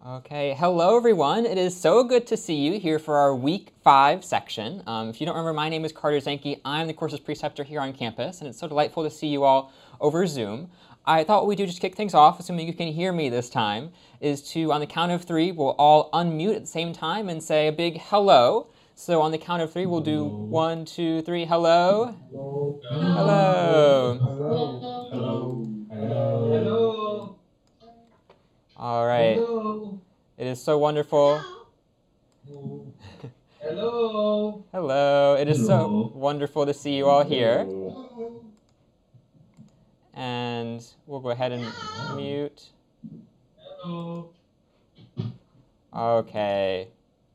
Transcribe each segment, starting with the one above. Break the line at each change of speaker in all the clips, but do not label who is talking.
Okay, hello everyone. It is so good to see you here for our week 5 section. If you don't remember, my name is Carter Zenke. I'm the course's preceptor here on campus, and it's so delightful to see you all over Zoom. I thought what we'd do just to kick things off, assuming you can hear me this time, is to, on the count of 3, we'll all unmute at the same time and say a big hello. So on the count of 3, we'll do 1, 2, 3, hello.
Hello.
Hello.
Hello. Hello. Hello.
All right.
Hello.
It is so wonderful.
Hello.
Hello. It is so wonderful to see you all here.
Hello.
And we'll go ahead and mute.
Hello.
Okay.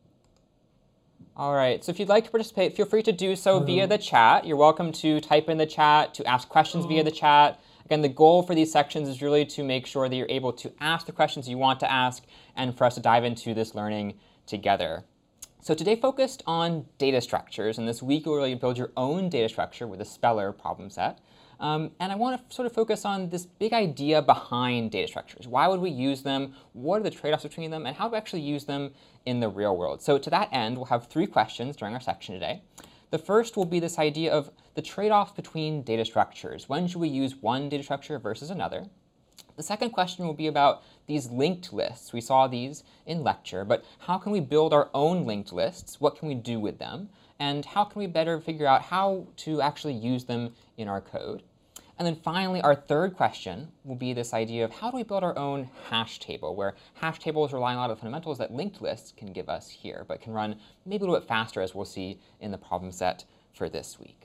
All right, so if you'd like to participate, feel free to do so via the chat. You're welcome to type in the chat, to ask questions via the chat. Again, the goal for these sections is really to make sure that you're able to ask the questions you want to ask and for us to dive into this learning together. So today focused on data structures, and this week you'll really build your own data structure with a Speller problem set. And I want to sort of focus on this big idea behind data structures. Why would we use them? What are the trade-offs between them? And how do we actually use them in the real world? So to that end, we'll have 3 questions during our section today. The first will be this idea of the trade-off between data structures. When should we use one data structure versus another? The second question will be about these linked lists. We saw these in lecture, but how can we build our own linked lists? What can we do with them? And how can we better figure out how to actually use them in our code? And then finally, our third question will be this idea of how do we build our own hash table, where hash tables rely on a lot of fundamentals that linked lists can give us here, but can run maybe a little bit faster, as we'll see in the problem set for this week.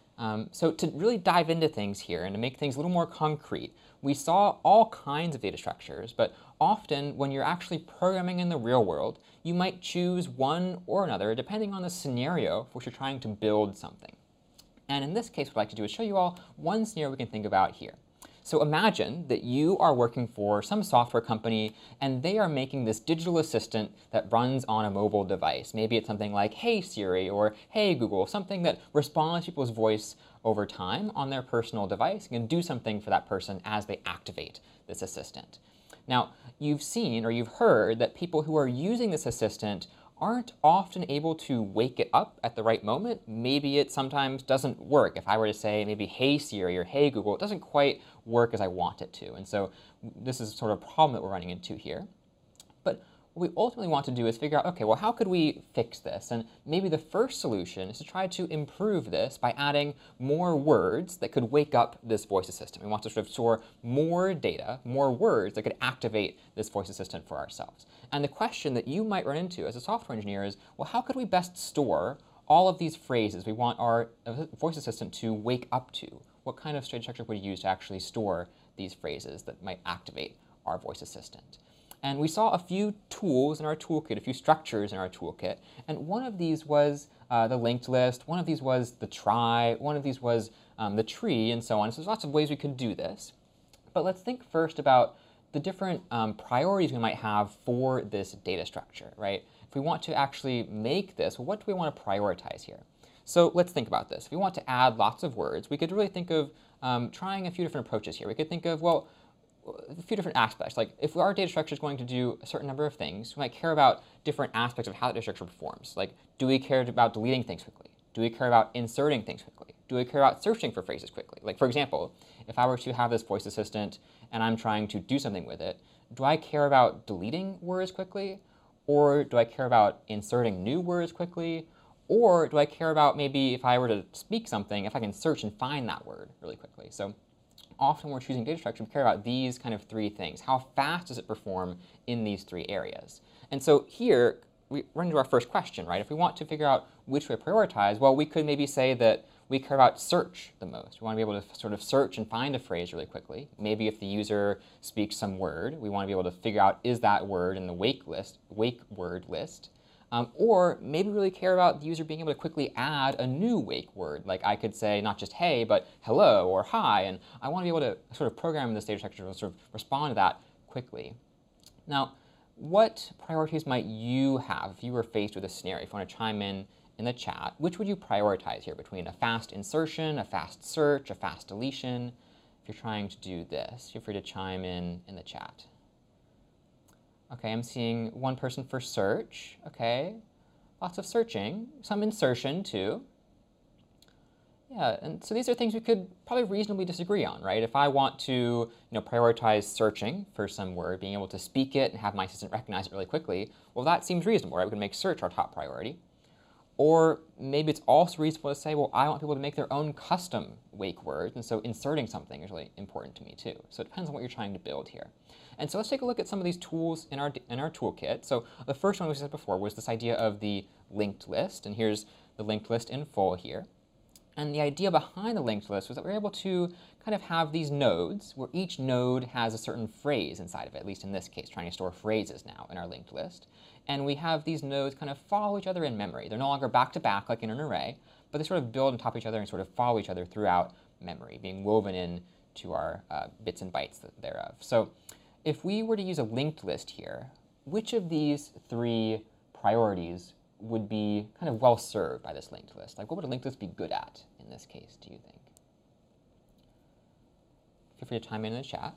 So to really dive into things here and to make things a little more concrete, we saw all kinds of data structures, but often when you're actually programming in the real world, you might choose one or another depending on the scenario for which you're trying to build something. And in this case, what I'd like to do is show you all one scenario we can think about here. So imagine that you are working for some software company and they are making this digital assistant that runs on a mobile device. Maybe it's something like Hey Siri or Hey Google, something that responds to people's voice over time on their personal device and can do something for that person as they activate this assistant. Now, you've seen or you've heard that people who are using this assistant aren't often able to wake it up at the right moment. Maybe it sometimes doesn't work. If I were to say maybe Hey Siri or Hey Google, it doesn't quite work as I want it to. And so this is sort of a problem that we're running into here. But what we ultimately want to do is figure out, okay, well, how could we fix this? And maybe the first solution is to try to improve this by adding more words that could wake up this voice assistant. We want to sort of store more data, more words that could activate this voice assistant for ourselves. And the question that you might run into as a software engineer is, well, how could we best store all of these phrases we want our voice assistant to wake up to? What kind of data structure would we use to actually store these phrases that might activate our voice assistant? And we saw a few tools in our toolkit, a few structures in our toolkit. And one of these was the linked list. One of these was the try. One of these was the tree, and so on. So there's lots of ways we could do this. But let's think first about the different priorities we might have for this data structure, right? If we want to actually make this, well, what do we want to prioritize here? So let's think about this. If we want to add lots of words, we could really think of trying a few different approaches here. We could think of, well, a few different aspects. Like if our data structure is going to do a certain number of things, we might care about different aspects of how the data structure performs. Like, do we care about deleting things quickly? Do we care about inserting things quickly? Do we care about searching for phrases quickly? Like, for example, if I were to have this voice assistant and I'm trying to do something with it, do I care about deleting words quickly? Or do I care about inserting new words quickly? Or do I care about maybe if I were to speak something, if I can search and find that word really quickly? So often when we're choosing data structure, we care about these kind of 3 things. How fast does it perform in these 3 areas? And so here, we run into our first question, right? If we want to figure out which way to prioritize, well, we could maybe say that we care about search the most. We want to be able to sort of search and find a phrase really quickly. Maybe if the user speaks some word, we want to be able to figure out, is that word in the wake word list? Or maybe really care about the user being able to quickly add a new wake word. Like I could say not just hey, but hello or hi. And I want to be able to sort of program this data structure to sort of respond to that quickly. Now, what priorities might you have if you were faced with a scenario? If you want to chime in the chat, which would you prioritize here between a fast insertion, a fast search, a fast deletion? If you're trying to do this, feel free to chime in the chat. Okay, I'm seeing one person for search. Okay, lots of searching, some insertion too. Yeah, and so these are things we could probably reasonably disagree on, right? If I want to, prioritize searching for some word, being able to speak it and have my assistant recognize it really quickly, well, that seems reasonable, right? We can make search our top priority. Or maybe it's also reasonable to say, well, I want people to make their own custom wake words, and so inserting something is really important to me too. So it depends on what you're trying to build here. And so let's take a look at some of these tools in our toolkit. So the first one we said before was this idea of the linked list, and here's the linked list in full here. And the idea behind the linked list was that we're able to kind of have these nodes where each node has a certain phrase inside of it, at least in this case, trying to store phrases now in our linked list. And we have these nodes kind of follow each other in memory. They're no longer back to back like in an array, but they sort of build on top of each other and sort of follow each other throughout memory, being woven in to our bits and bytes thereof. So if we were to use a linked list here, which of these three priorities would be kind of well served by this linked list? Like, what would a linked list be good at in this case, do you think? Feel free to chime in the chat.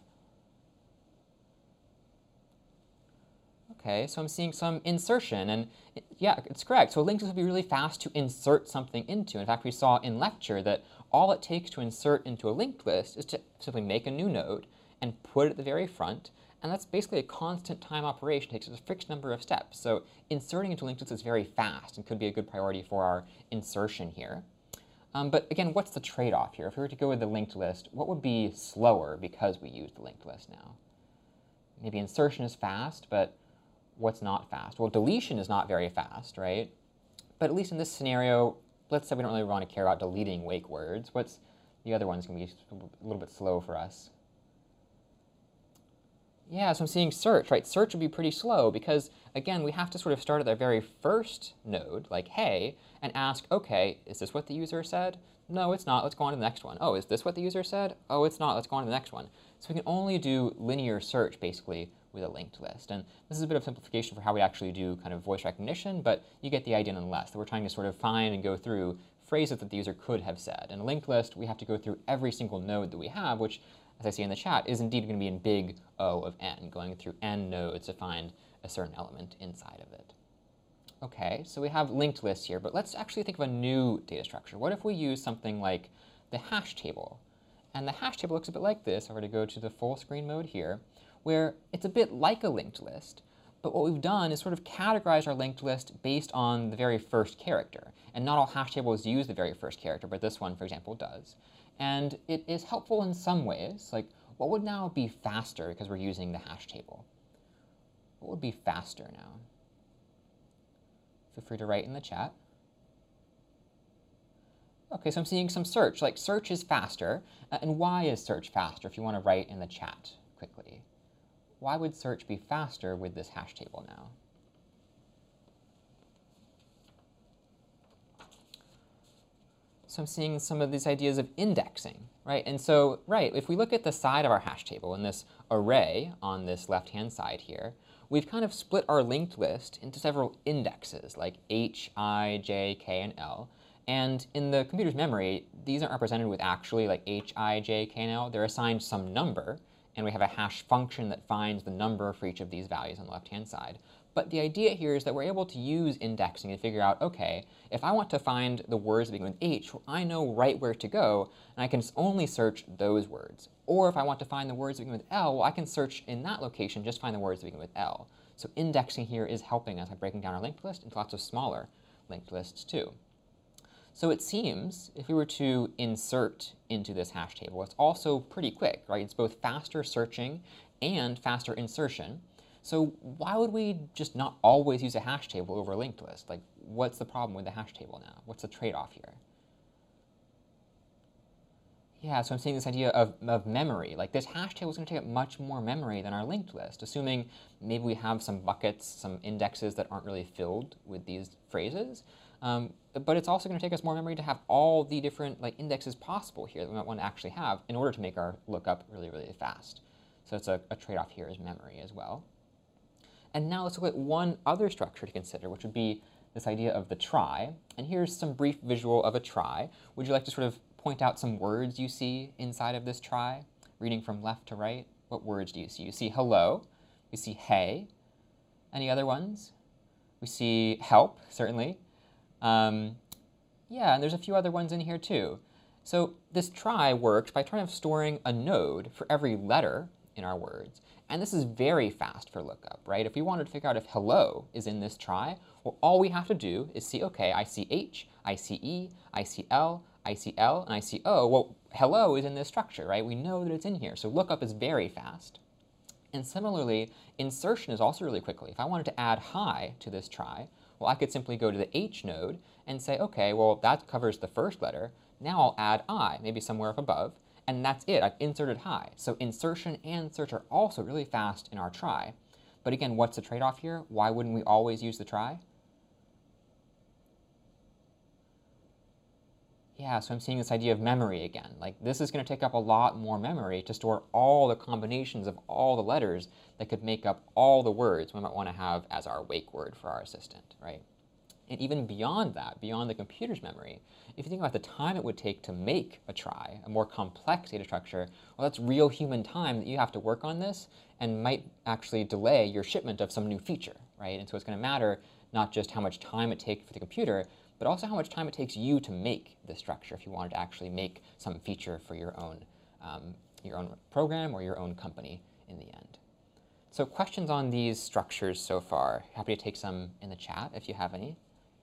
Okay, so I'm seeing some insertion, and yeah, it's correct. So a linked list would be really fast to insert something into. In fact, we saw in lecture that all it takes to insert into a linked list is to simply make a new node and put it at the very front. And that's basically a constant time operation. It takes a fixed number of steps. So inserting into linked lists is very fast and could be a good priority for our insertion here. But again, what's the trade-off here? If we were to go with the linked list, what would be slower because we use the linked list now? Maybe insertion is fast, but what's not fast? Well, deletion is not very fast, right? But at least in this scenario, let's say we don't really want to care about deleting wake words. What's the other one's going to be a little bit slow for us? Yeah, so I'm seeing search, right? Search would be pretty slow because, again, we have to sort of start at the very first node, like hey, and ask, OK, is this what the user said? No, it's not. Let's go on to the next one. Oh, is this what the user said? Oh, it's not. Let's go on to the next one. So we can only do linear search, basically, with a linked list. And this is a bit of simplification for how we actually do kind of voice recognition, but you get the idea nonetheless, that we're trying to sort of find and go through phrases that the user could have said. In a linked list, we have to go through every single node that we have, which, as I see in the chat, is indeed going to be in big O of n, going through n nodes to find a certain element inside of it. OK, so we have linked lists here, but let's actually think of a new data structure. What if we use something like the hash table? And the hash table looks a bit like this. I'm going to go to the full screen mode here, where it's a bit like a linked list. But what we've done is sort of categorize our linked list based on the very first character. And not all hash tables use the very first character, but this one, for example, does. And it is helpful in some ways. Like, what would now be faster because we're using the hash table? What would be faster now? Feel free to write in the chat. OK, so I'm seeing some search. Like, search is faster. And why is search faster, if you want to write in the chat quickly? Why would search be faster with this hash table now? So I'm seeing some of these ideas of indexing, right? And so, right, if we look at the side of our hash table in this array on this left-hand side here, we've kind of split our linked list into several indexes, like H, I, J, K, and L. And in the computer's memory, these aren't represented with actually like H, I, J, K, and L. They're assigned some number, and we have a hash function that finds the number for each of these values on the left-hand side. But the idea here is that we're able to use indexing to figure out, OK, if I want to find the words that begin with H, well, I know right where to go, and I can only search those words. Or if I want to find the words that begin with L, well, I can search in that location, just find the words that begin with L. So indexing here is helping us by breaking down our linked list into lots of smaller linked lists too. So it seems if we were to insert into this hash table, it's also pretty quick, right? It's both faster searching and faster insertion. So why would we just not always use a hash table over a linked list? Like, what's the problem with the hash table now? What's the trade-off here? Yeah, so I'm seeing this idea of memory. Like, this hash table is going to take up much more memory than our linked list, assuming maybe we have some buckets, some indexes that aren't really filled with these phrases. But it's also going to take us more memory to have all the different indexes possible here that we might want to actually have in order to make our lookup really, really fast. So it's a trade-off here is memory as well. And now let's look at one other structure to consider, which would be this idea of the trie. And here's some brief visual of a trie. Would you like to sort of point out some words you see inside of this trie? Reading from left to right, what words do you see? You see hello, you see hey, Any other ones? We see help, certainly. Yeah, and there's a few other ones in here too. So this try works by kind of storing a node for every letter in our words. And this is very fast for lookup, right? If we wanted to figure out if hello is in this try, well, all we have to do is see, okay, I see H, I see E, I see L, I see L, and I see O. Well, hello is in this structure, right? We know that it's in here. So lookup is very fast. And similarly, insertion is also really quickly. If I wanted to add hi to this try, well, I could simply go to the H node and say, okay, well, that covers the first letter. Now I'll add I, maybe somewhere up above, and that's it. I've inserted hi. So insertion and search are also really fast in our try. But again, what's the trade-off here? Why wouldn't we always use the try? Yeah, so I'm seeing this idea of memory again. Like, this is going to take up a lot more memory to store all the combinations of all the letters that could make up all the words we might want to have as our wake word for our assistant, right? And even beyond that, beyond the computer's memory, if you think about the time it would take to make a try, a more complex data structure, well, that's real human time that you have to work on this and might actually delay your shipment of some new feature, right? And so it's going to matter not just how much time it takes for the computer, but also how much time it takes you to make this structure if you wanted to actually make some feature for your own program or your own company in the end. So questions on these structures so far? Happy to take some in the chat if you have any.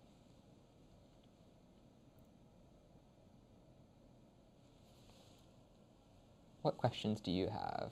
What questions do you have?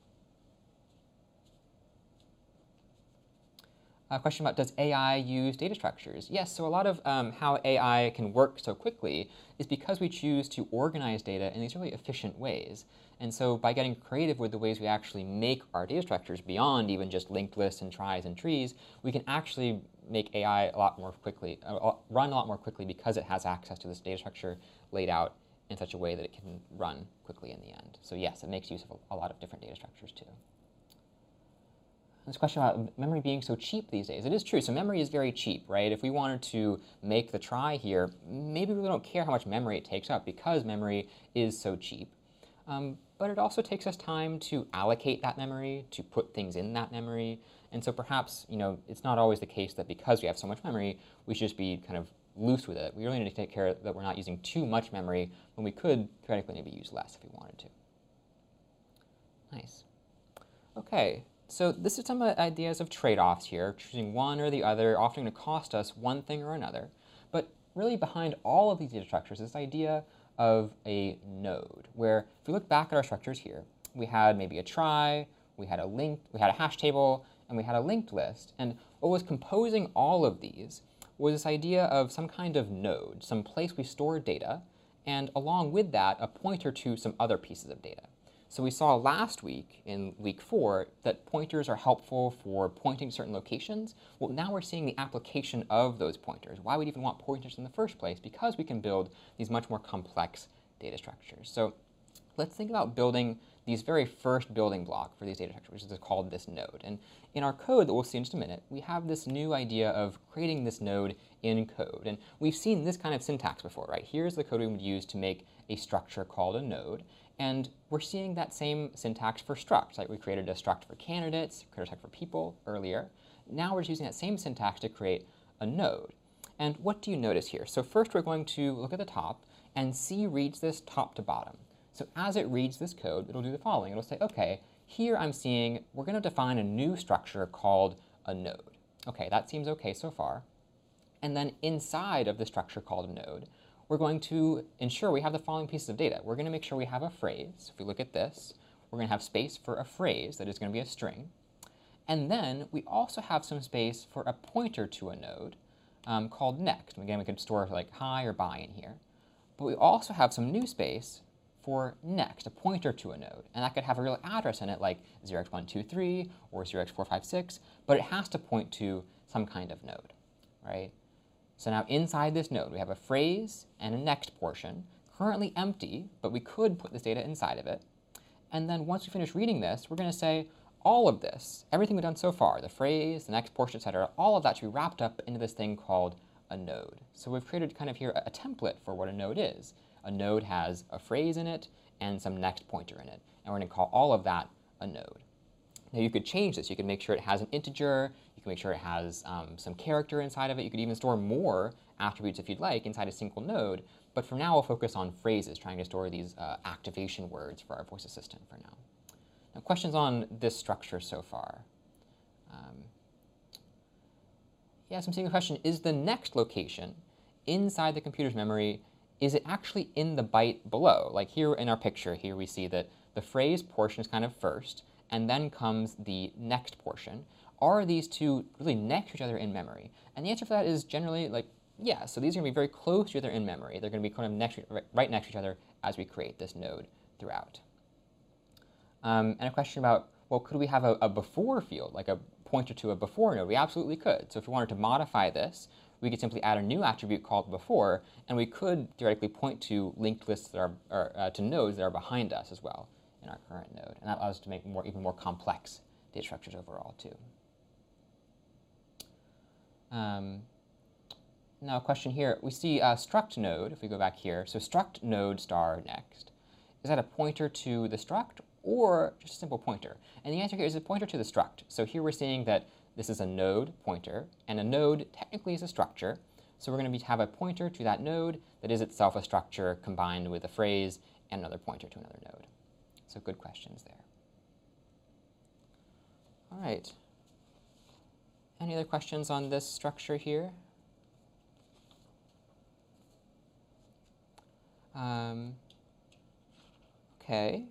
A question about, does AI use data structures? Yes, so a lot of how AI can work so quickly is because we choose to organize data in these really efficient ways. And so by getting creative with the ways we actually make our data structures beyond even just linked lists and tries and trees, we can actually make AI a lot more quickly, run a lot more quickly because it has access to this data structure laid out in such a way that it can run quickly in the end. So yes, it makes use of a lot of different data structures too. This question about memory being so cheap these days. It is true. So memory is very cheap, right? If we wanted to make the try here, maybe we really don't care how much memory it takes up because memory is so cheap. But it also takes us time to allocate that memory, to put things in that memory. And so perhaps, it's not always the case that because we have so much memory, we should just be kind of loose with it. We really need to take care that we're not using too much memory when we could theoretically maybe use less if we wanted to. Nice. Okay. So this is some ideas of trade-offs here. Choosing one or the other, often going to cost us one thing or another. But really behind all of these data structures is this idea of a node, where if we look back at our structures here, we had maybe a try, we had a hash table, and we had a linked list. And what was composing all of these was this idea of some kind of node, some place we store data, and along with that, a pointer to some other pieces of data. So we saw last week, in week 4, that pointers are helpful for pointing to certain locations. Well, now we're seeing the application of those pointers. Why would we even want pointers in the first place? Because we can build these much more complex data structures. So let's think about building these very first building block for these data structures, which is called this node. And in our code that we'll see in just a minute, we have this new idea of creating this node in code. And we've seen this kind of syntax before, right? Here's the code we would use to make a structure called a node. And we're seeing that same syntax for structs. Like we created a struct for candidates, created a struct for people earlier. Now we're just using that same syntax to create a node. And what do you notice here? So first we're going to look at the top, and C reads this top to bottom. So as it reads this code, it'll do the following. It'll say, okay, here I'm seeing we're going to define a new structure called a node. Okay, that seems okay so far. And then inside of the structure called a node, we're going to ensure we have the following pieces of data. We're going to make sure we have a phrase. If we look at this, we're going to have space for a phrase that is going to be a string. And then we also have some space for a pointer to a node called next. Again, we could store like hi or bye in here. But we also have some new space for next, a pointer to a node. And that could have a real address in it like 0x123 or 0x456, but it has to point to some kind of node, right? So now inside this node, we have a phrase and a next portion, currently empty, but we could put this data inside of it. And then once we finish reading this, we're going to say all of this, everything we've done so far, the phrase, the next portion, etc., all of that should be wrapped up into this thing called a node. So we've created kind of here a template for what a node is. A node has a phrase in it and some next pointer in it. And we're going to call all of that a node. Now you could change this. You could make sure it has an integer. You You can make sure it has some character inside of it. You could even store more attributes if you'd like inside a single node. But for now, we'll focus on phrases, trying to store these activation words for our voice assistant for now. Now, questions on this structure so far? Yes, I'm seeing a question. Is the next location inside the computer's memory, is it actually in the byte below? Like here in our picture, here we see that the phrase portion is kind of first, and then comes the next portion. Are these two really next to each other in memory? And the answer for that is generally like, yeah. So these are going to be very close to each other in memory. They're going to be kind of right next to each other as we create this node throughout. And a question about, well, could we have a before field, like a pointer to a before node? We absolutely could. So if we wanted to modify this, we could simply add a new attribute called before, and we could theoretically point to linked lists that are, or to nodes that are behind us as well in our current node. And that allows us to make even more complex data structures overall, too. Now a question here. We see struct node, if we go back here. So struct node star next. Is that a pointer to the struct or just a simple pointer? And the answer here is a pointer to the struct. So here we're seeing that this is a node pointer, and a node technically is a structure. So we're going to have a pointer to that node that is itself a structure combined with a phrase and another pointer to another node. So good questions there. All right. Any other questions on this structure here? Okay.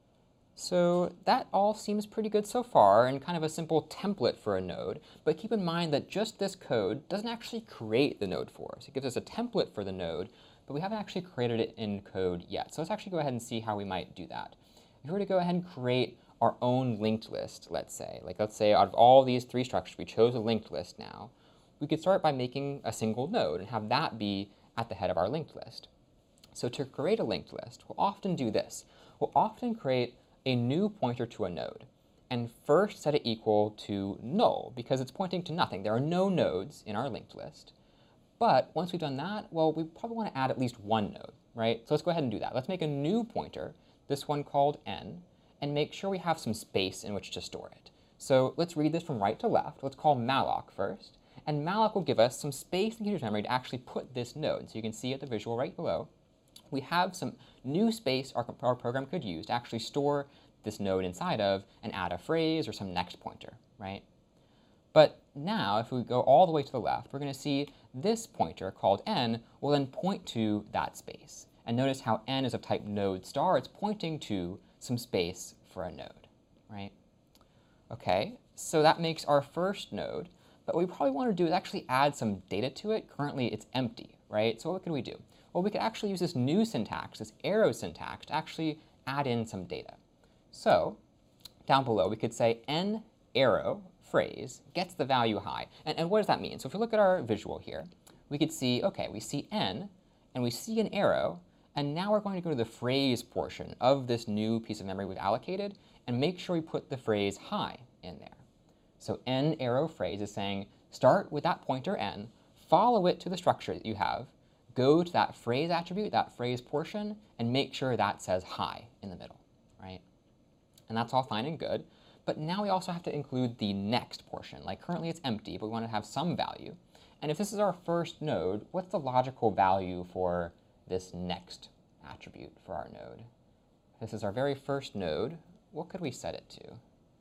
So that all seems pretty good so far, and kind of a simple template for a node. But keep in mind that just this code doesn't actually create the node for us. It gives us a template for the node, but we haven't actually created it in code yet. So let's actually go ahead and see how we might do that. If we were to go ahead and create our own linked list, let's say out of all these three structures, we chose a linked list now, we could start by making a single node and have that be at the head of our linked list. So to create a linked list, we'll often do this. We'll often create a new pointer to a node, and first set it equal to null, because it's pointing to nothing. There are no nodes in our linked list. But once we've done that, well, we probably want to add at least one node, right? So let's go ahead and do that. Let's make a new pointer, this one called n, and make sure we have some space in which to store it. So let's read this from right to left. Let's call malloc first, and malloc will give us some space in the computer's memory to actually put this node. So you can see at the visual right below, we have some new space our program could use to actually store this node inside of and add a phrase or some next pointer, right? But now, if we go all the way to the left, we're going to see this pointer called n will then point to that space. And notice how n is of type node star. It's pointing to some space for a node, right? Okay, so that makes our first node. But what we probably want to do is actually add some data to it. Currently, it's empty, right? So what can we do? Well, we could actually use this new syntax, this arrow syntax, to actually add in some data. So down below, we could say n arrow phrase gets the value high. And what does that mean? So if we look at our visual here, we could see, okay, we see n, and we see an arrow, and now we're going to go to the phrase portion of this new piece of memory we've allocated and make sure we put the phrase high in there. So n arrow phrase is saying, start with that pointer n, follow it to the structure that you have, go to that phrase attribute, that phrase portion, and make sure that says high in the middle, right? And that's all fine and good. But now we also have to include the next portion. Like currently it's empty, but we want to have some value. And if this is our first node, what's the logical value for this next attribute for our node? If this is our very first node, what could we set it to?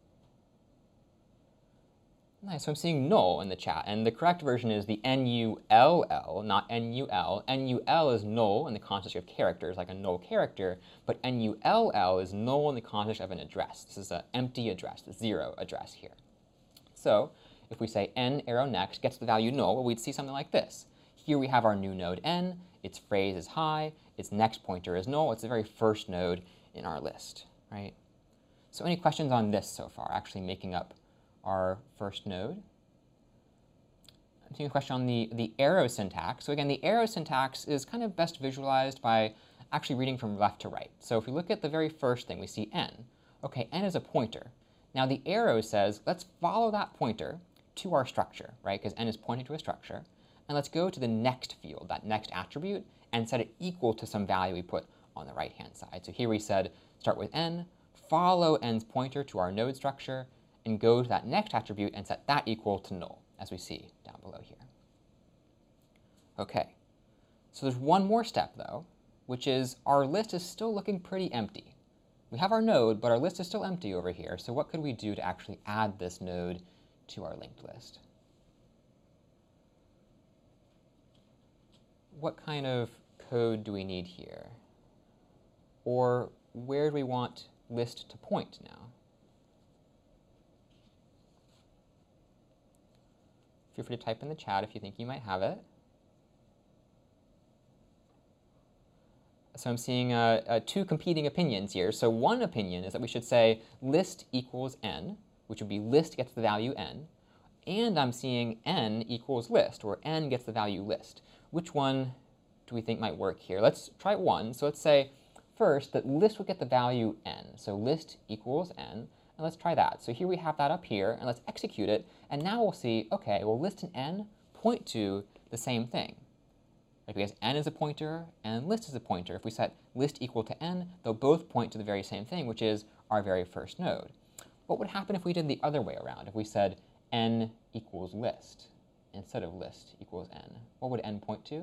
Nice, so I'm seeing null in the chat, and the correct version is the null, not nul. Nul is null in the context of characters, like a null character, but null is null in the context of an address. This is an empty address, the 0 address here. So if we say n arrow next gets the value null, well, we'd see something like this. Here we have our new node n, its phrase is high, its next pointer is null, it's the very first node in our list, right? So any questions on this so far, actually making up our first node? I'm seeing a question on the arrow syntax. So again, the arrow syntax is kind of best visualized by actually reading from left to right. So if we look at the very first thing, we see n. Okay, n is a pointer. Now the arrow says, let's follow that pointer to our structure, right? Because n is pointing to a structure. And let's go to the next field, that next attribute, and set it equal to some value we put on the right-hand side. So here we said, start with n, follow n's pointer to our node structure, and go to that next attribute and set that equal to null, as we see down below here. Okay, so there's one more step, though, which is our list is still looking pretty empty. We have our node, but our list is still empty over here. So what could we do to actually add this node to our linked list? What kind of code do we need here? Or where do we want list to point now? Feel free to type in the chat if you think you might have it. So I'm seeing two competing opinions here. So one opinion is that we should say list equals n, which would be list gets the value n. And I'm seeing n equals list, or n gets the value list. Which one do we think might work here? Let's try one. So let's say first that list would get the value n. So list equals n. And let's try that. So here we have that up here, and let's execute it. And now we'll see, OK, well, list and n point to the same thing. Right? Because n is a pointer and list is a pointer. If we set list equal to n, they'll both point to the very same thing, which is our very first node. What would happen if we did the other way around? If we said n equals list instead of list equals n? What would n point to?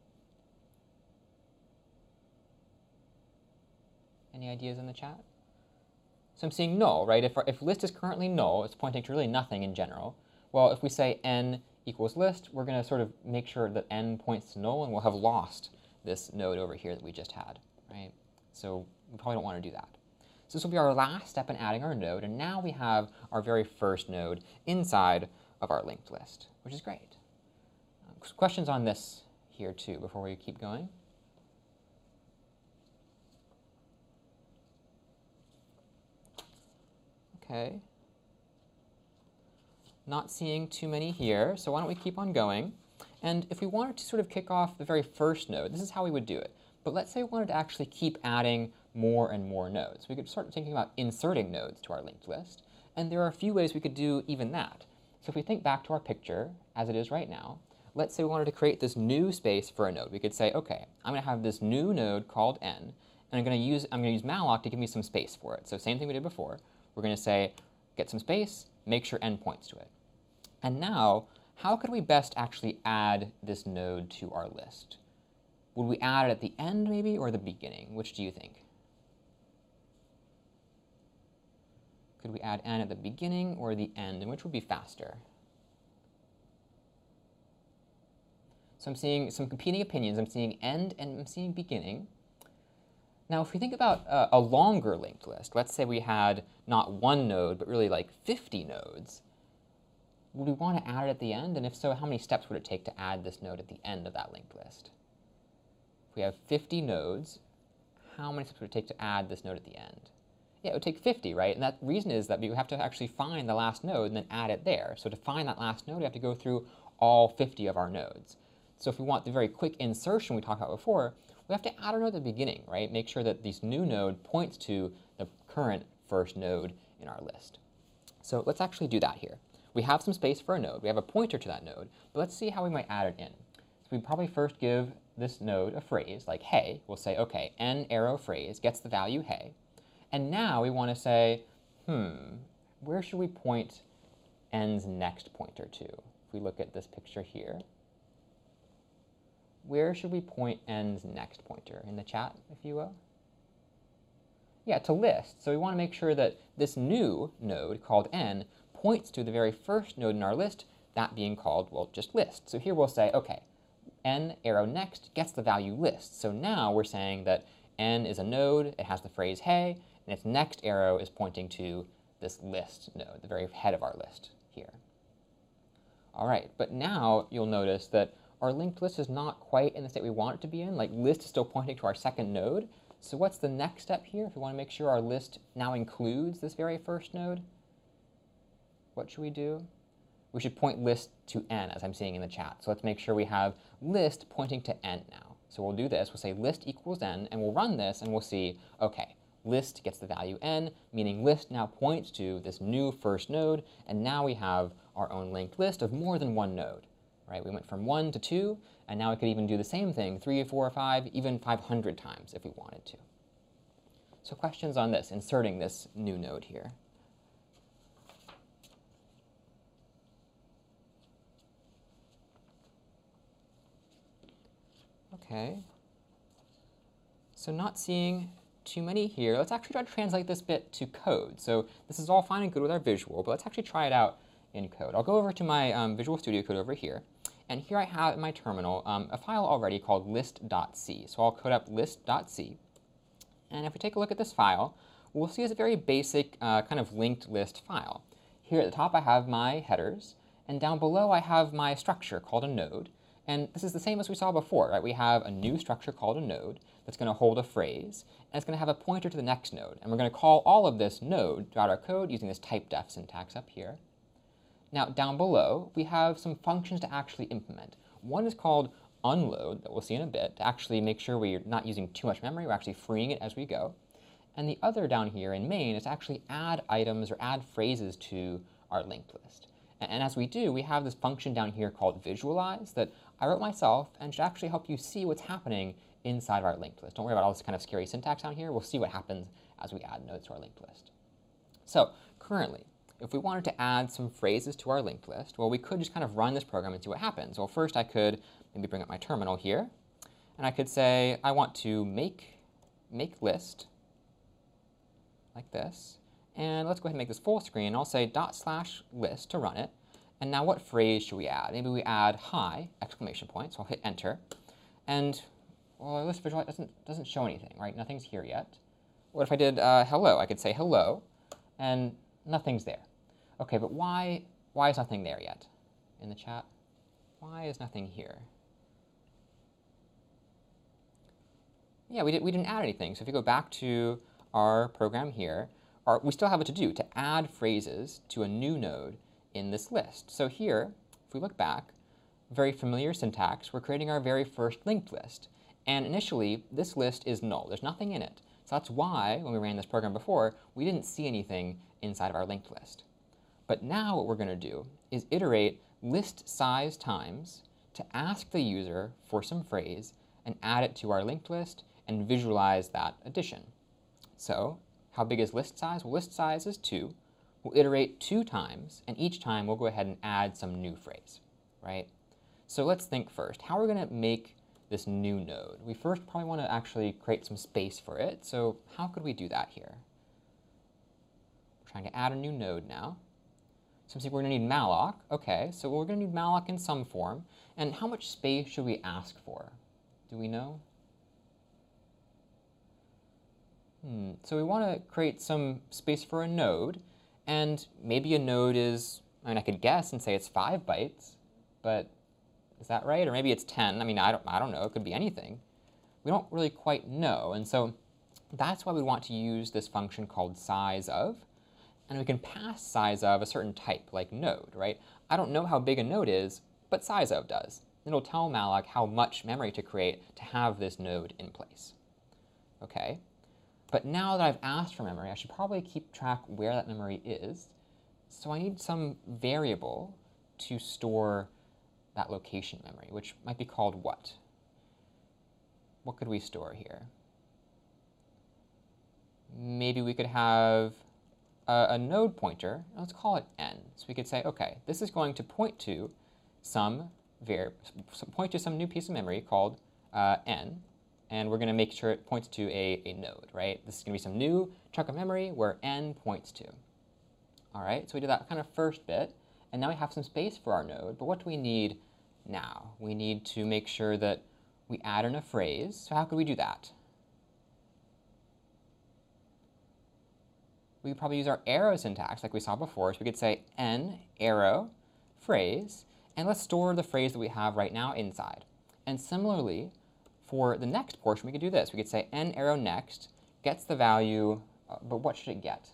Any ideas in the chat? So I'm seeing null, right? If list is currently null, it's pointing to really nothing in general. Well, if we say n equals list, we're going to sort of make sure that n points to null, and we'll have lost this node over here that we just had, right? So we probably don't want to do that. So this will be our last step in adding our node, and now we have our very first node inside of our linked list, which is great. Questions on this here, too, before we keep going? Okay. Not seeing too many here, so why don't we keep on going? And if we wanted to sort of kick off the very first node, this is how we would do it. But let's say we wanted to actually keep adding more and more nodes. We could start thinking about inserting nodes to our linked list. And there are a few ways we could do even that. So if we think back to our picture as it is right now, let's say we wanted to create this new space for a node. We could say, OK, I'm going to have this new node called n, and I'm going to use malloc to give me some space for it. So same thing we did before. We're going to say, get some space, make sure n points to it. And now, how could we best actually add this node to our list? Would we add it at the end, maybe, or the beginning? Which do you think? Could we add n at the beginning or the end, and which would be faster? So I'm seeing some competing opinions. I'm seeing end and I'm seeing beginning. Now, if we think about a longer linked list, let's say we had not one node, but really like 50 nodes, would we want to add it at the end? And if so, how many steps would it take to add this node at the end of that linked list? If we have 50 nodes, how many steps would it take to add this node at the end? Yeah, it would take 50, right? And that reason is that we have to actually find the last node and then add it there. So to find that last node, we have to go through all 50 of our nodes. So if we want the very quick insertion we talked about before, we have to add a node at the beginning, right? Make sure that this new node points to the current first node in our list. So let's actually do that here. We have some space for a node. We have a pointer to that node. But let's see how we might add it in. So we probably first give this node a phrase like hey. We'll say, OK, n arrow phrase gets the value hey. And now we want to say, where should we point n's next pointer to? If we look at this picture here, where should we point n's next pointer? In the chat, if you will? Yeah, to list. So we want to make sure that this new node called n points to the very first node in our list, that being called, well, just list. So here we'll say, OK, n arrow next gets the value list. So now we're saying that n is a node, it has the phrase hey, and its next arrow is pointing to this list node, the very head of our list here. All right, but now you'll notice that our linked list is not quite in the state we want it to be in. Like, list is still pointing to our second node. So what's the next step here if we want to make sure our list now includes this very first node? What should we do? We should point list to n, as I'm seeing in the chat. So let's make sure we have list pointing to n now. So we'll do this. We'll say list equals n, and we'll run this, and we'll see, OK, list gets the value n, meaning list now points to this new first node, and now we have our own linked list of more than one node. Right? We went from 1 to 2, and now we could even do the same thing 3, 4, 5, even 500 times if we wanted to. So questions on this, inserting this new node here? Okay. So not seeing too many here. Let's actually try to translate this bit to code. So this is all fine and good with our visual, but let's actually try it out in code. I'll go over to my Visual Studio Code over here. And here I have in my terminal a file already called list.c. So I'll code up list.c. And if we take a look at this file, we'll see it's a very basic kind of linked list file. Here at the top I have my headers, and down below I have my structure called a node. And this is the same as we saw before, right? We have a new structure called a node that's going to hold a phrase, and it's going to have a pointer to the next node. And we're going to call all of this node throughout our code using this typedef syntax up here. Now, down below, we have some functions to actually implement. One is called unload, that we'll see in a bit, to actually make sure we're not using too much memory, we're actually freeing it as we go. And the other down here in main is to actually add items or add phrases to our linked list. And as we do, we have this function down here called visualize that I wrote myself and should actually help you see what's happening inside of our linked list. Don't worry about all this kind of scary syntax down here. We'll see what happens as we add nodes to our linked list. So currently, if we wanted to add some phrases to our linked list, well, we could just kind of run this program and see what happens. Well, first I could maybe bring up my terminal here, and I could say I want to make list like this. And let's go ahead and make this full screen. I'll say /list to run it. And now what phrase should we add? Maybe we add hi, exclamation point. So I'll hit enter. And well, list visualize doesn't show anything, right? Nothing's here yet. What if I did hello? I could say hello, and nothing's there. Okay, but why is nothing there yet in the chat? Why is nothing here? Yeah, we didn't add anything. So if you go back to our program here, we still have a to-do to add phrases to a new node in this list. So here, if we look back, very familiar syntax, we're creating our very first linked list. And initially, this list is null. There's nothing in it. So that's why, when we ran this program before, we didn't see anything inside of our linked list. But now what we're going to do is iterate list size times to ask the user for some phrase and add it to our linked list and visualize that addition. So how big is list size? Well, list size is 2. We'll iterate 2 times, and each time we'll go ahead and add some new phrase, right? So let's think first. How are we going to make this new node? We first probably want to actually create some space for it. So how could we do that here? We're trying to add a new node now. So we're going to need malloc. OK, so we're going to need malloc in some form. And how much space should we ask for? Do we know? So we want to create some space for a node. And maybe a node is, I mean, I could guess and say it's 5 bytes. But is that right? Or maybe it's 10. I mean, I don't know. It could be anything. We don't really quite know. And so that's why we want to use this function called size of. And we can pass size of a certain type, like node, right? I don't know how big a node is, but size of does. It'll tell malloc how much memory to create to have this node in place. OK? But now that I've asked for memory, I should probably keep track where that memory is. So I need some variable to store that location memory, which might be called what? What could we store here? Maybe we could have a node pointer. Let's call it n. So we could say, OK, this is going to point to some new piece of memory called n. And we're going to make sure it points to a node, right? This is going to be some new chunk of memory where n points to. All right, so we did that kind of first bit. And now we have some space for our node. But what do we need now? We need to make sure that we add in a phrase. So how could we do that? We could probably use our arrow syntax like we saw before. So we could say n arrow phrase. And let's store the phrase that we have right now inside. And similarly, for the next portion, we could do this. We could say n arrow next gets the value, but what should it get?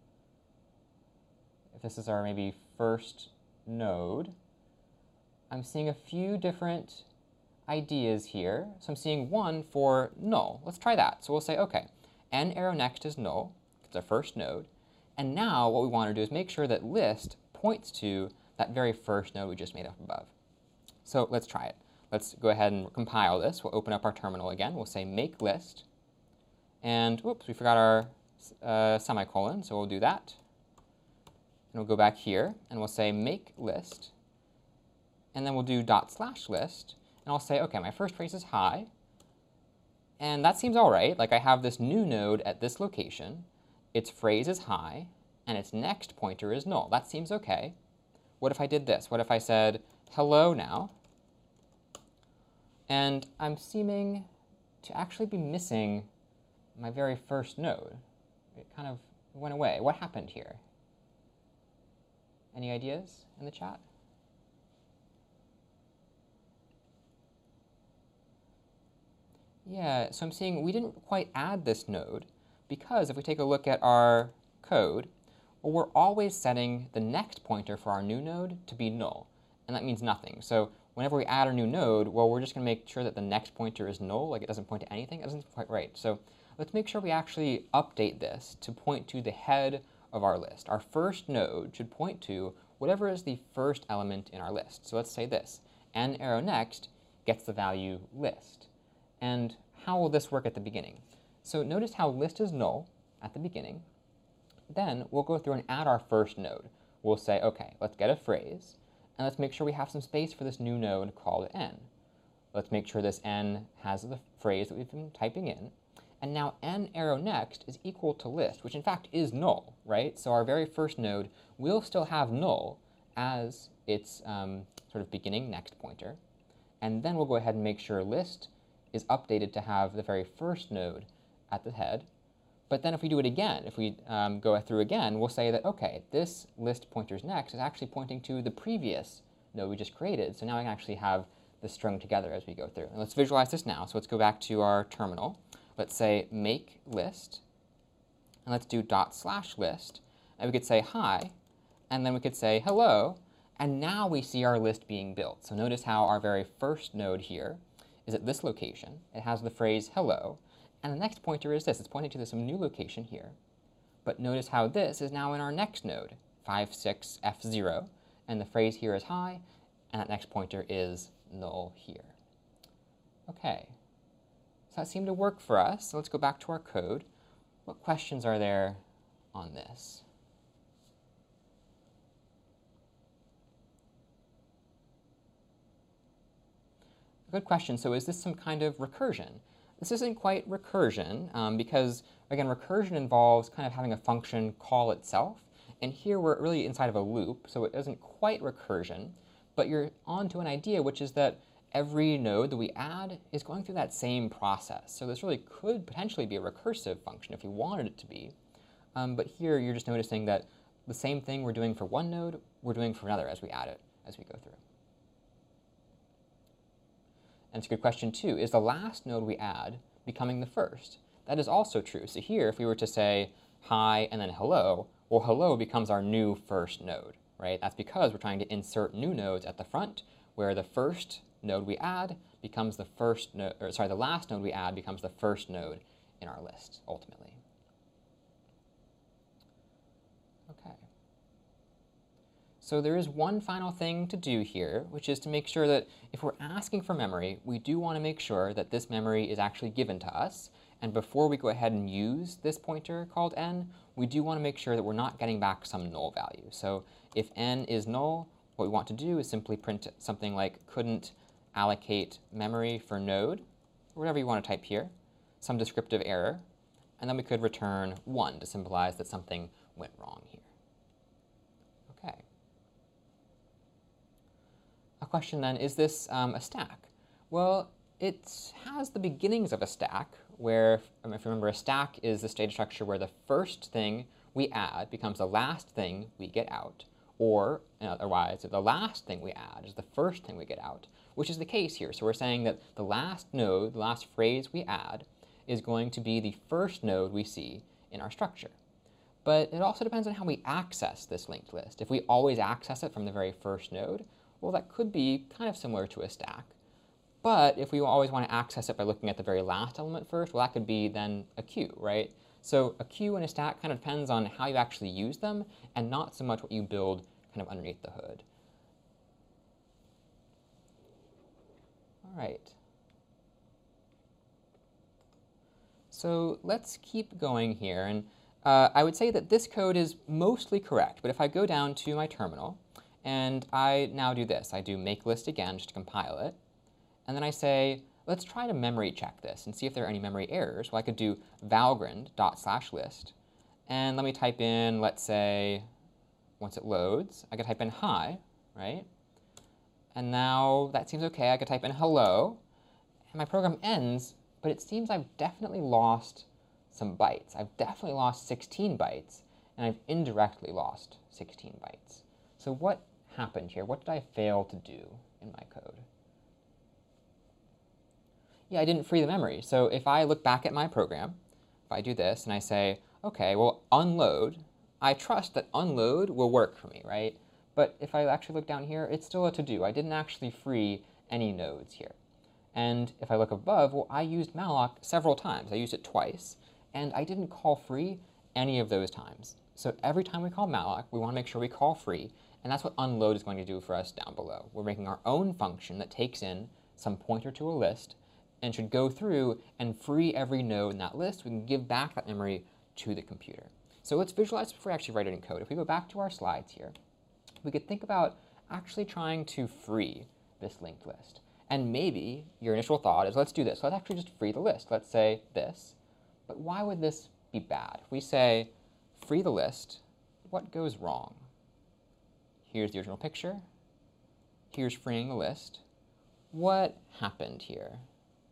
If this is our maybe first node, I'm seeing a few different ideas here. So I'm seeing one for null. Let's try that. So we'll say, OK, n arrow next is null. It's our first node. And now what we want to do is make sure that list points to that very first node we just made up above. So let's try it. Let's go ahead and compile this. We'll open up our terminal again. We'll say make list. And whoops, we forgot our semicolon, so we'll do that. And we'll go back here, and we'll say make list. And then we'll do /list. And I'll say, OK, my first phrase is hi. And that seems all right. Like I have this new node at this location. Its phrase is high, and its next pointer is null. That seems okay. What if I did this? What if I said hello now? And I'm seeming to actually be missing my very first node. It kind of went away. What happened here? Any ideas in the chat? Yeah, so I'm seeing we didn't quite add this node because if we take a look at our code, well, we're always setting the next pointer for our new node to be null, and that means nothing. So whenever we add a new node, well, we're just going to make sure that the next pointer is null, like it doesn't point to anything. That doesn't quite right. So let's make sure we actually update this to point to the head of our list. Our first node should point to whatever is the first element in our list. So let's say this, n arrow next gets the value list. And how will this work at the beginning? So notice how list is null at the beginning. Then we'll go through and add our first node. We'll say, OK, let's get a phrase, and let's make sure we have some space for this new node called n. Let's make sure this n has the phrase that we've been typing in. And now n arrow next is equal to list, which in fact is null, right? So our very first node will still have null as its sort of beginning next pointer. And then we'll go ahead and make sure list is updated to have the very first node at the head. But then if we do it again, if we go through again, we'll say that, OK, this list pointers next is actually pointing to the previous node we just created. So now I can actually have this strung together as we go through. And let's visualize this now. So let's go back to our terminal. Let's say make list, and let's do ./list. And we could say hi, and then we could say hello, and now we see our list being built. So notice how our very first node here is at this location. It has the phrase hello, and the next pointer is this. It's pointing to some new location here. But notice how this is now in our next node, 56F0, and the phrase here is hi, and that next pointer is null here. OK. So that seemed to work for us. So let's go back to our code. What questions are there on this? Good question. So is this some kind of recursion? This isn't quite recursion because, again, recursion involves kind of having a function call itself. And here we're really inside of a loop, so it isn't quite recursion. But you're onto an idea, which is that every node that we add is going through that same process. So this really could potentially be a recursive function if you wanted it to be. But here you're just noticing that the same thing we're doing for one node, we're doing for another as we add it, as we go through. And it's a good question, too. Is the last node we add becoming the first? That is also true. So here, if we were to say hi and then hello, well, hello becomes our new first node, right? That's because we're trying to insert new nodes at the front, where the first node we add becomes the first node, or sorry, the last node we add becomes the first node in our list, ultimately. OK. So there is one final thing to do here, which is to make sure that if we're asking for memory, we do want to make sure that this memory is actually given to us. And before we go ahead and use this pointer called n, we do want to make sure that we're not getting back some null value. So if n is null, what we want to do is simply print something like couldn't allocate memory for node, or whatever you want to type here, some descriptive error. And then we could return 1 to symbolize that something went wrong here. OK. A question then, is this a stack? Well, it has the beginnings of a stack, where, if you remember, a stack is this data structure where the first thing we add becomes the last thing we get out. Or, otherwise, the last thing we add is the first thing we get out, which is the case here. So we're saying that the last node, the last phrase we add, is going to be the first node we see in our structure. But it also depends on how we access this linked list. If we always access it from the very first node, well, that could be kind of similar to a stack. But if we always want to access it by looking at the very last element first, well, that could be then a queue, right? So a queue and a stack kind of depends on how you actually use them, and not so much what you build kind of underneath the hood. All right. So let's keep going here. And I would say that this code is mostly correct. But if I go down to my terminal, and I now do this. I do make list again just to compile it. And then I say, let's try to memory check this and see if there are any memory errors. Well, I could do valgrind./list, and let me type in, let's say, once it loads, I could type in hi, right? And now that seems okay. I could type in hello, and my program ends, but it seems I've definitely lost some bytes. I've definitely lost 16 bytes, and I've indirectly lost 16 bytes. So what happened here? What did I fail to do in my code? Yeah, I didn't free the memory. So if I look back at my program, if I do this and I say, okay, well, unload, I trust that unload will work for me, right? But if I actually look down here, it's still a to-do. I didn't actually free any nodes here. And if I look above, well, I used malloc several times. I used it twice, and I didn't call free any of those times. So every time we call malloc, we want to make sure we call free, and that's what unload is going to do for us down below. We're making our own function that takes in some pointer to a list and should go through and free every node in that list. We can give back that memory to the computer. So let's visualize before we actually write it in code. If we go back to our slides here, we could think about actually trying to free this linked list. And maybe your initial thought is, let's do this. Let's actually just free the list. Let's say this. But why would this be bad? If we say free the list, what goes wrong? Here's the original picture. Here's freeing the list. What happened here?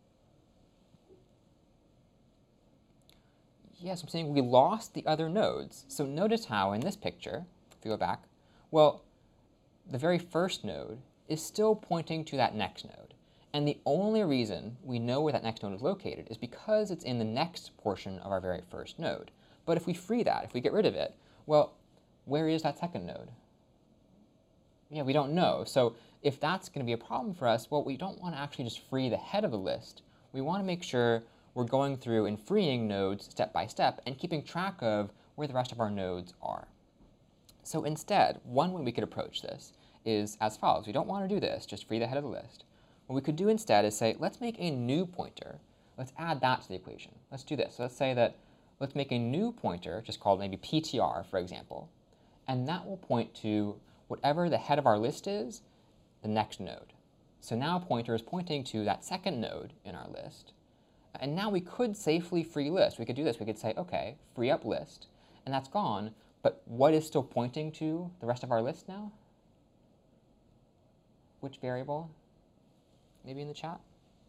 Yes, I'm saying we lost the other nodes. So notice how in this picture, if you go back, well, the very first node is still pointing to that next node. And the only reason we know where that next node is located is because it's in the next portion of our very first node. But if we free that, if we get rid of it, well, where is that second node? Yeah, we don't know. So if that's going to be a problem for us, well, we don't want to actually just free the head of the list. We want to make sure we're going through and freeing nodes step by step and keeping track of where the rest of our nodes are. So instead, one way we could approach this is as follows. We don't want to do this, just free the head of the list. What we could do instead is say, let's make a new pointer. Let's add that to the equation. Let's do this. So let's say that let's make a new pointer, just called maybe PTR, for example, and that will point to whatever the head of our list is, the next node. So now pointer is pointing to that second node in our list. And now we could safely free list. We could do this. We could say, okay, free up list, and that's gone. But what is still pointing to the rest of our list now? Which variable? Maybe in the chat?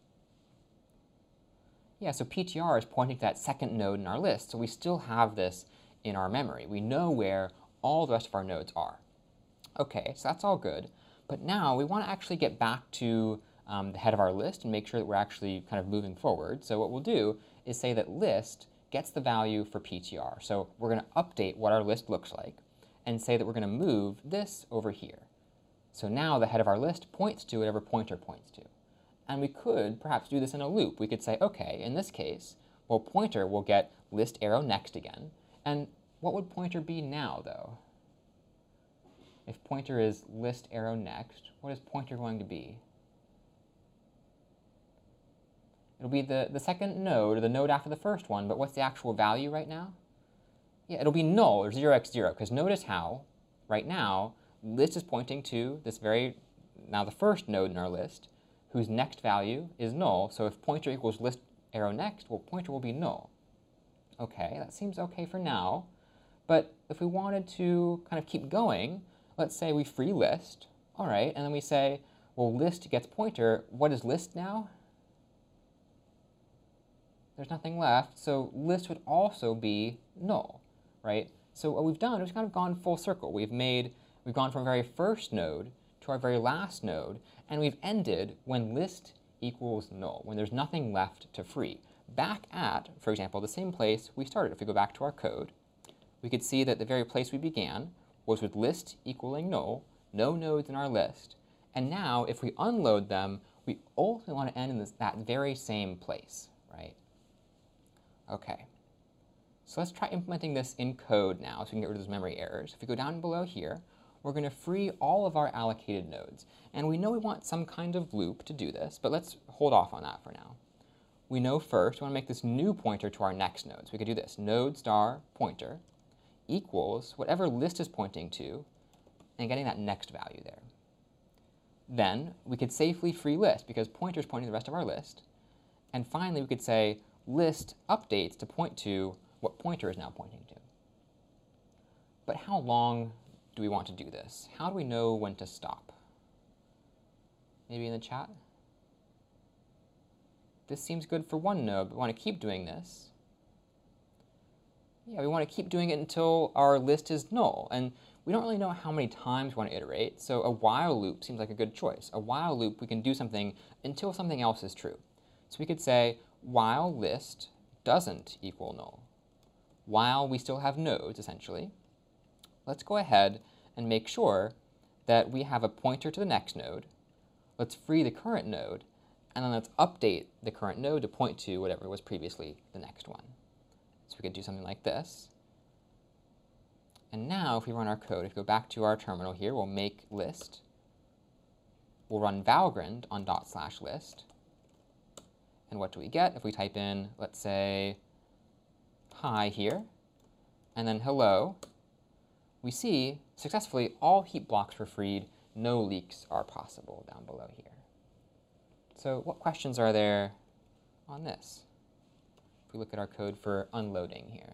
Yeah, so PTR is pointing to that second node in our list. So we still have this in our memory. We know where all the rest of our nodes are. Okay, so that's all good. But now we want to actually get back to the head of our list and make sure that we're actually kind of moving forward. So what we'll do is say that list gets the value for PTR. So we're going to update what our list looks like and say that we're going to move this over here. So now the head of our list points to whatever pointer points to. And we could perhaps do this in a loop. We could say, okay, in this case, well, pointer will get list arrow next again. And what would pointer be now, though? If pointer is list arrow next, what is pointer going to be? It'll be the second node, or the node after the first one, but what's the actual value right now? Yeah, it'll be null, or 0x0, because notice how, right now, list is pointing to this now the first node in our list, whose next value is null. So if pointer equals list arrow next, well, pointer will be null. Okay, that seems okay for now. But if we wanted to kind of keep going, let's say we free list. All right, and then we say, well, list gets pointer. What is list now? There's nothing left, so list would also be null, right? So what we've done is we've kind of gone full circle. We've gone from our very first node to our very last node, and we've ended when list equals null, when there's nothing left to free. Back at, for example, the same place we started. If we go back to our code, we could see that the very place we began was with list equaling null, no nodes in our list. And now, if we unload them, we ultimately want to end in that very same place, right? Okay. So let's try implementing this in code now so we can get rid of those memory errors. If we go down below here, we're going to free all of our allocated nodes. And we know we want some kind of loop to do this, but let's hold off on that for now. We know first we want to make this new pointer to our next node. So we could do this, node star pointer equals whatever list is pointing to and getting that next value there. Then we could safely free list because pointer is pointing to the rest of our list. And finally, we could say list updates to point to what pointer is now pointing to. But how long do we want to do this? How do we know when to stop? Maybe in the chat? This seems good for one node, but we want to keep doing this. Yeah, we want to keep doing it until our list is null. And we don't really know how many times we want to iterate, so a while loop seems like a good choice. A while loop, we can do something until something else is true. So we could say while list doesn't equal null. While we still have nodes, essentially, let's go ahead and make sure that we have a pointer to the next node. Let's free the current node, and then let's update the current node to point to whatever was previously the next one. So we could do something like this. And now if we run our code, if we go back to our terminal here, we'll make list. We'll run Valgrind on /list. And what do we get if we type in, let's say, hi here, and then hello? We see successfully all heap blocks were freed. No leaks are possible down below here. So what questions are there on this? If we look at our code for unloading here.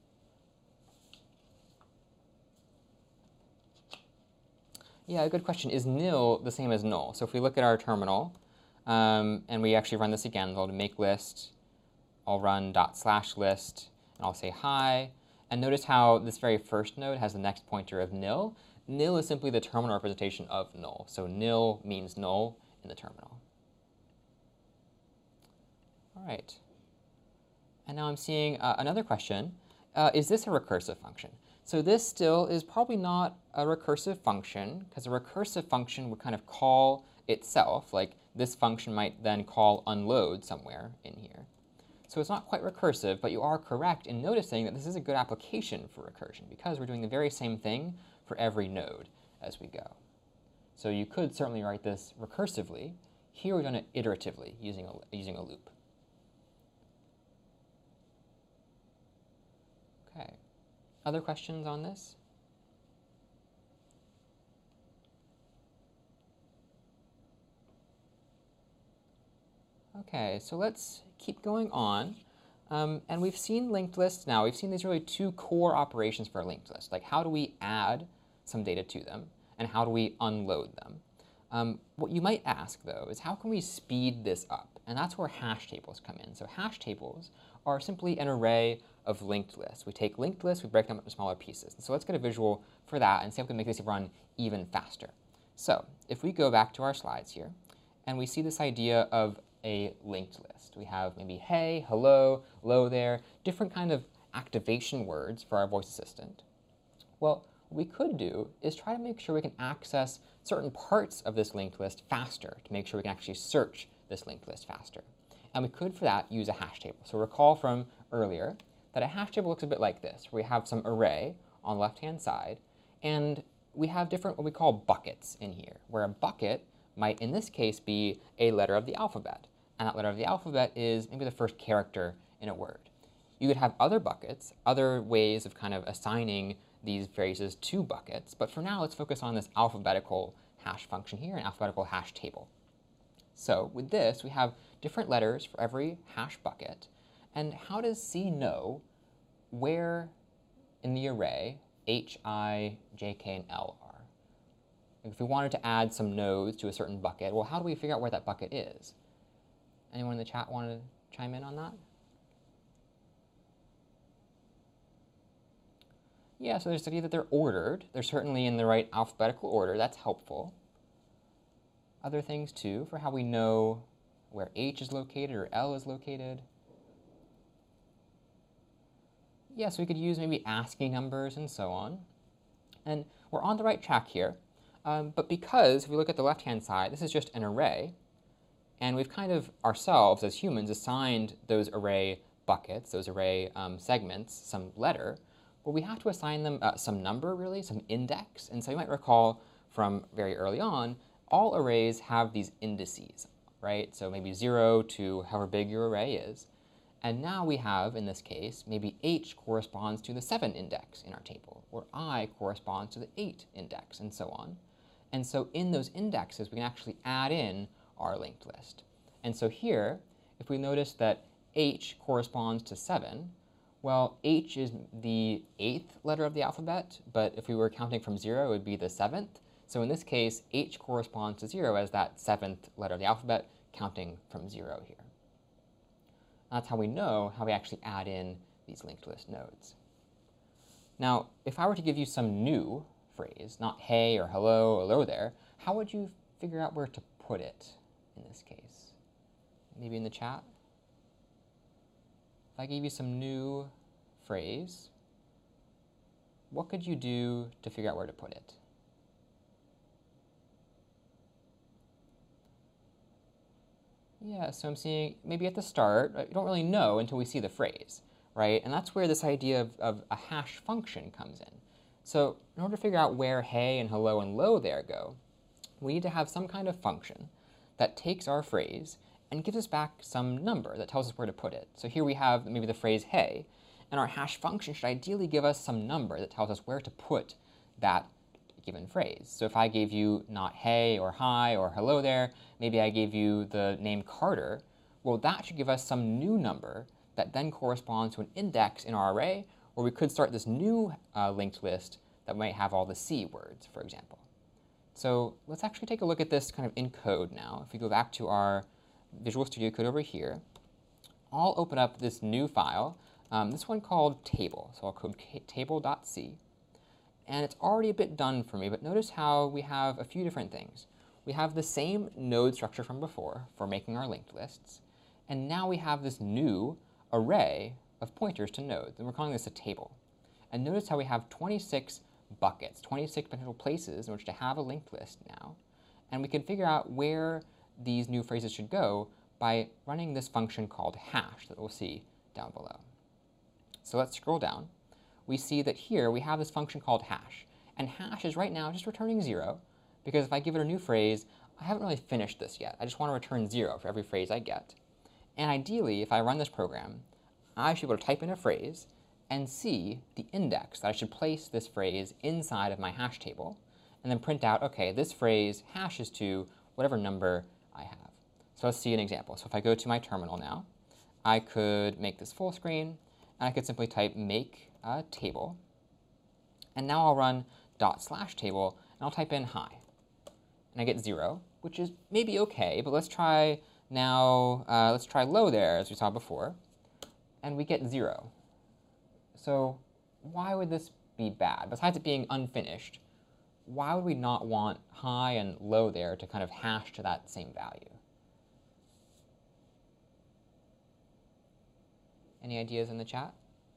Yeah, a good question. Is nil the same as null? So if we look at our terminal, and we actually run this again, I'll make list, I'll run /list, and I'll say hi. And notice how this very first node has the next pointer of nil. Nil is simply the terminal representation of null. So nil means null in the terminal. All right. And now I'm seeing another question. Is this a recursive function? So this still is probably not a recursive function, because a recursive function would kind of call itself. Like this function might then call unload somewhere in here. So it's not quite recursive, but you are correct in noticing that this is a good application for recursion, because we're doing the very same thing for every node as we go. So you could certainly write this recursively. Here we've done it iteratively using a loop. Okay. Other questions on this? Okay, so let's keep going on. And we've seen linked lists now. We've seen these really two core operations for a linked list. Like how do we add some data to them, and how do we unload them? What you might ask, though, is how can we speed this up? And that's where hash tables come in. So hash tables are simply an array of linked lists. We take linked lists, we break them up into smaller pieces. And so let's get a visual for that and see if we can make this run even faster. So if we go back to our slides here, and we see this idea of a linked list. We have maybe hey, hello, there, different kind of activation words for our voice assistant. Well, what we could do is try to make sure we can access certain parts of this linked list faster, to make sure we can actually search this linked list faster. And we could, for that, use a hash table. So recall from earlier that a hash table looks a bit like this, where we have some array on the left-hand side, and we have different what we call buckets in here, where a bucket might, in this case, be a letter of the alphabet. And that letter of the alphabet is maybe the first character in a word. You could have other buckets, other ways of kind of assigning these phrases to buckets. But for now, let's focus on this alphabetical hash function here, an alphabetical hash table. So with this, we have different letters for every hash bucket. And how does C know where in the array H, I, J, K, and L are? If we wanted to add some nodes to a certain bucket, well, how do we figure out where that bucket is? Anyone in the chat want to chime in on that? Yeah, so there's the idea that they're ordered. They're certainly in the right alphabetical order. That's helpful. Other things, too, for how we know where H is located or L is located. Yeah, so we could use maybe ASCII numbers and so on. And we're on the right track here. But because, if we look at the left-hand side, this is just an array. And we've kind of, ourselves as humans, assigned those array buckets, those array segments, some letter. Well, we have to assign them some number, really, some index. And so you might recall from very early on, all arrays have these indices, right? So maybe 0 to however big your array is. And now we have, in this case, maybe H corresponds to the 7 index in our table, or I corresponds to the 8 index, and so on. And so in those indexes, we can actually add in our linked list. And so here, if we notice that H corresponds to 7, well, H is the 8th letter of the alphabet, but if we were counting from 0, it would be the 7th. So in this case, H corresponds to 0 as that 7th letter of the alphabet, counting from 0 here. That's how we know how we actually add in these linked list nodes. Now, if I were to give you some new phrase, not hey or hello or hello there, how would you figure out where to put it in this case? Maybe in the chat? If I gave you some new phrase, what could you do to figure out where to put it? Yeah, so I'm seeing maybe at the start, you don't really know until we see the phrase, right? And that's where this idea of a hash function comes in. So in order to figure out where hey and hello and low there go, we need to have some kind of function that takes our phrase and gives us back some number that tells us where to put it. So here we have maybe the phrase hey, and our hash function should ideally give us some number that tells us where to put that given phrase. So if I gave you not hey or hi or hello there, maybe I gave you the name Carter, well, that should give us some new number that then corresponds to an index in our array, or we could start this new linked list that might have all the C words, for example. So let's actually take a look at this kind of in code now. If we go back to our Visual Studio Code over here, I'll open up this new file, this one called table. So I'll code table.c. And it's already a bit done for me, but notice how we have a few different things. We have the same node structure from before for making our linked lists, and now we have this new array of pointers to nodes, and we're calling this a table. And notice how we have 26 buckets, 26 potential places in which to have a linked list now, and we can figure out where these new phrases should go by running this function called hash that we'll see down below. So let's scroll down. We see that here we have this function called hash. And hash is right now just returning 0, because if I give it a new phrase, I haven't really finished this yet. I just want to return 0 for every phrase I get. And ideally, if I run this program, I should be able to type in a phrase and see the index that I should place this phrase inside of my hash table, and then print out, OK, this phrase hashes to whatever number I have. So let's see an example. So if I go to my terminal now, I could make this full screen, and I could simply type make table. And now I'll run /table, and I'll type in hi. And I get 0, which is maybe OK, but let's try now, let's try low there, as we saw before, and we get 0. So why would this be bad? Besides it being unfinished, why would we not want high and low there to kind of hash to that same value? Any ideas in the chat?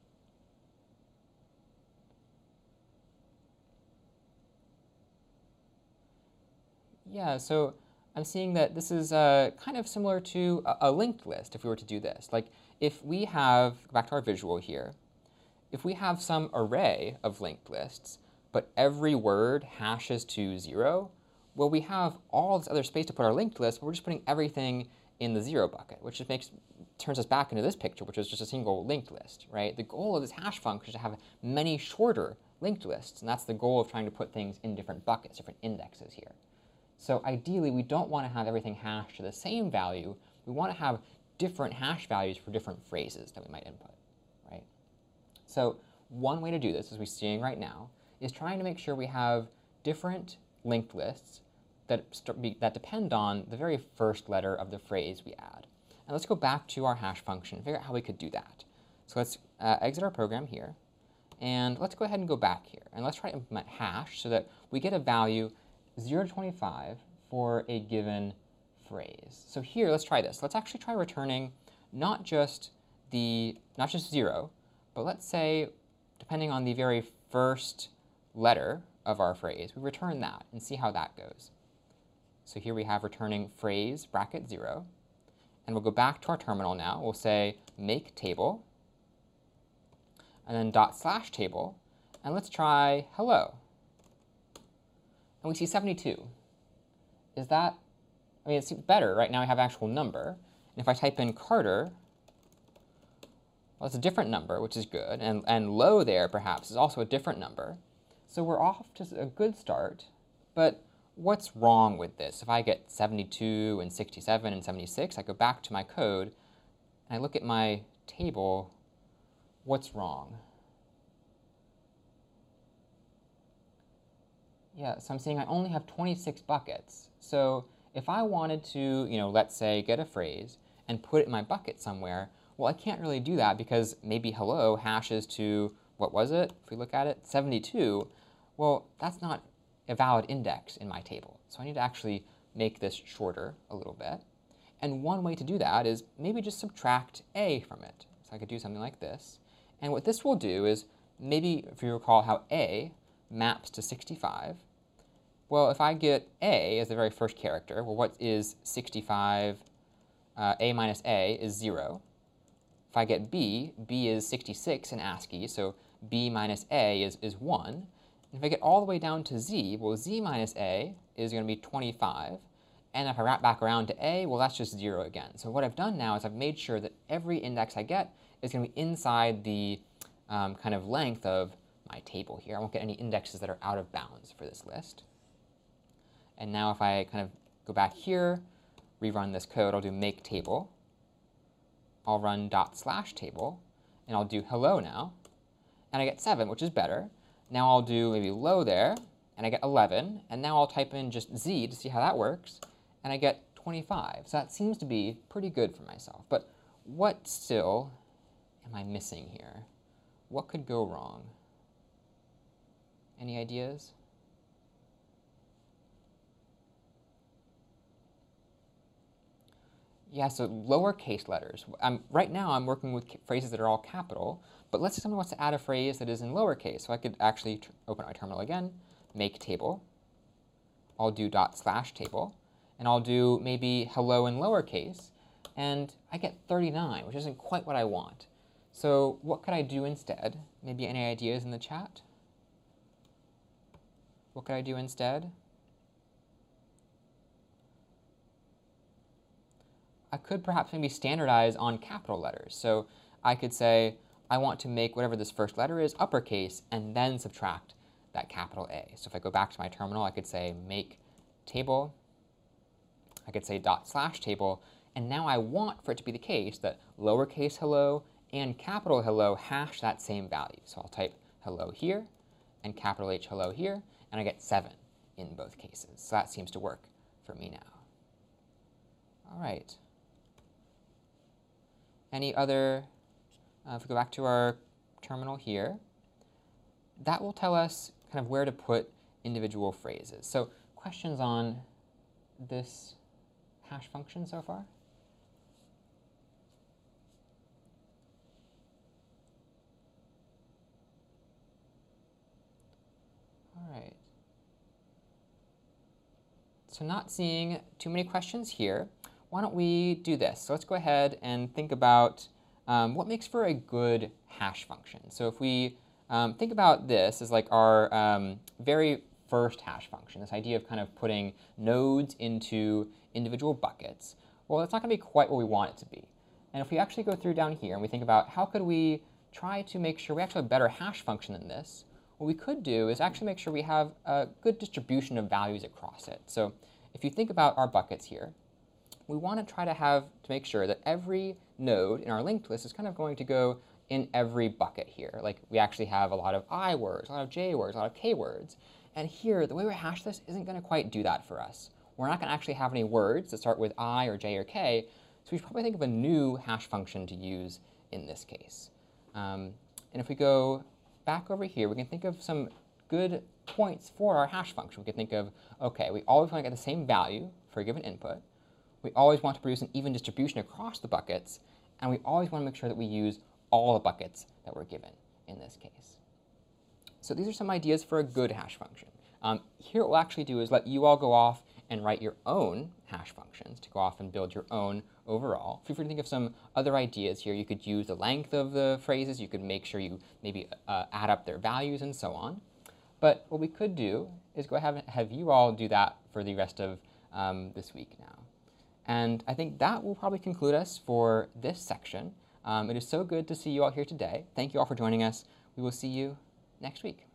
Yeah, so I'm seeing that this is kind of similar to a linked list if we were to do this. Like if we have, go back to our visual here, if we have some array of linked lists, but every word hashes to 0, well, we have all this other space to put our linked list, but we're just putting everything in the 0 bucket, which just turns us back into this picture, which is just a single linked list, right? The goal of this hash function is to have many shorter linked lists, and that's the goal of trying to put things in different buckets, different indexes here. So ideally, we don't want to have everything hashed to the same value. We want to have different hash values for different phrases that we might input, right? So one way to do this, as we're seeing right now, is trying to make sure we have different linked lists that depend on the very first letter of the phrase we add. And let's go back to our hash function and figure out how we could do that. So let's exit our program here. And let's go ahead and go back here. And let's try to implement hash so that we get a value 0 to 25 for a given phrase. So here, let's try this. Let's actually try returning not just 0, but let's say, depending on the very first letter of our phrase, we return that and see how that goes. So here we have returning phrase bracket 0. And we'll go back to our terminal now. We'll say make table, and then /table, and let's try hello. And we see 72. Is that, I mean, it's better. Right now I have actual number. And if I type in Carter, well, it's a different number, which is good. And low there, perhaps, is also a different number. So we're off to a good start. But what's wrong with this? If I get 72 and 67 and 76, I go back to my code, and I look at my table, what's wrong? Yeah, so I'm saying I only have 26 buckets. So if I wanted to, let's say get a phrase and put it in my bucket somewhere, well, I can't really do that because maybe hello hashes to, what was it? If we look at it, 72. Well, that's not a valid index in my table. So I need to actually make this shorter a little bit. And one way to do that is maybe just subtract a from it. So I could do something like this. And what this will do is, maybe if you recall how a maps to 65, well, if I get a as the very first character, well, what is 65? A minus a is 0. If I get b, b is 66 in ASCII, so b minus a is 1. And if I get all the way down to z, well, z minus a is going to be 25. And if I wrap back around to a, well, that's just 0 again. So what I've done now is I've made sure that every index I get is going to be inside the kind of length of my table here. I won't get any indexes that are out of bounds for this list. And now if I kind of go back here, rerun this code, I'll do make table. I'll run /table, and I'll do hello now. And I get 7, which is better. Now I'll do maybe low there, and I get 11. And now I'll type in just z to see how that works, and I get 25. So that seems to be pretty good for myself. But what still am I missing here? What could go wrong? Any ideas? Yeah, so lowercase letters. Right now I'm working with phrases that are all capital, but let's say someone wants to add a phrase that is in lowercase. So I could actually open my terminal again, make table. I'll do /table, and I'll do maybe hello in lowercase, and I get 39, which isn't quite what I want. So what could I do instead? Maybe any ideas in the chat? What could I do instead? I could perhaps maybe standardize on capital letters. So I could say, I want to make whatever this first letter is uppercase, and then subtract that capital A. So if I go back to my terminal, I could say make table. I could say /table. And now I want for it to be the case that lowercase hello and capital hello hash that same value. So I'll type hello here and capital H hello here, and I get 7 in both cases. So that seems to work for me now. All right. Any other, if we go back to our terminal here, that will tell us kind of where to put individual phrases. So questions on this hash function so far? All right. So not seeing too many questions here. Why don't we do this? So let's go ahead and think about what makes for a good hash function. So if we think about this as like our very first hash function, this idea of kind of putting nodes into individual buckets, well, that's not going to be quite what we want it to be. And if we actually go through down here and we think about how could we try to make sure we actually have a better hash function than this, what we could do is actually make sure we have a good distribution of values across it. So if you think about our buckets here, we want to try to make sure that every node in our linked list is kind of going to go in every bucket here. Like we actually have a lot of I words, a lot of J words, a lot of K words. And here, the way we hash this isn't going to quite do that for us. We're not going to actually have any words that start with I or J or K, so we should probably think of a new hash function to use in this case. And if we go back over here, we can think of some good points for our hash function. We can think of, OK, we always want to get the same value for a given input. We always want to produce an even distribution across the buckets, and we always want to make sure that we use all the buckets that were given in this case. So these are some ideas for a good hash function. Here what we'll actually do is let you all go off and write your own hash functions to go off and build your own overall. Feel free to think of some other ideas here. You could use the length of the phrases. You could make sure you maybe add up their values and so on. But what we could do is go ahead and have you all do that for the rest of this week now. And I think that will probably conclude us for this section. It is so good to see you all here today. Thank you all for joining us. We will see you next week.